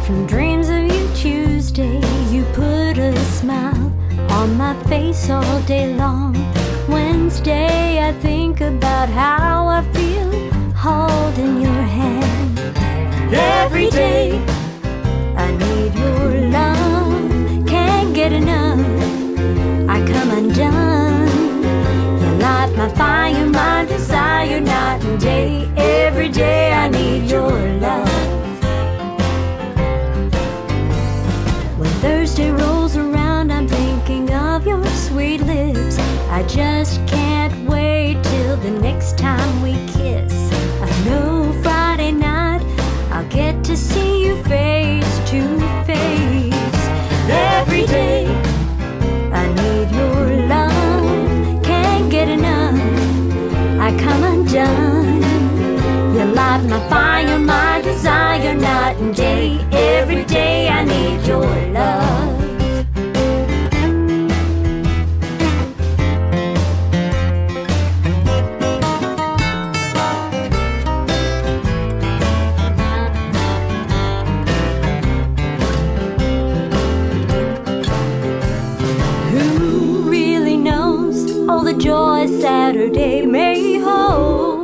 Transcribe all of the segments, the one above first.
From dreams of you Tuesday, you put a smile on my face all day long. Wednesday, I think about how I feel holding your hand. Every day, I need your love, can't get enough, I come undone. You light my fire, my desire, night and day. Every day I need your love. When Thursday rolls around, I'm thinking of your sweet lips. I just can't wait till the next time we kiss. I know Friday night I'll get to see you face to face. Every day I need your love, can't get enough, I come undone. You light my fire, my desire, night and day. Every day I need your love. Who really knows all the joy Saturday may hold?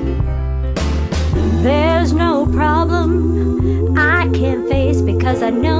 There's no problem I can't face, because I know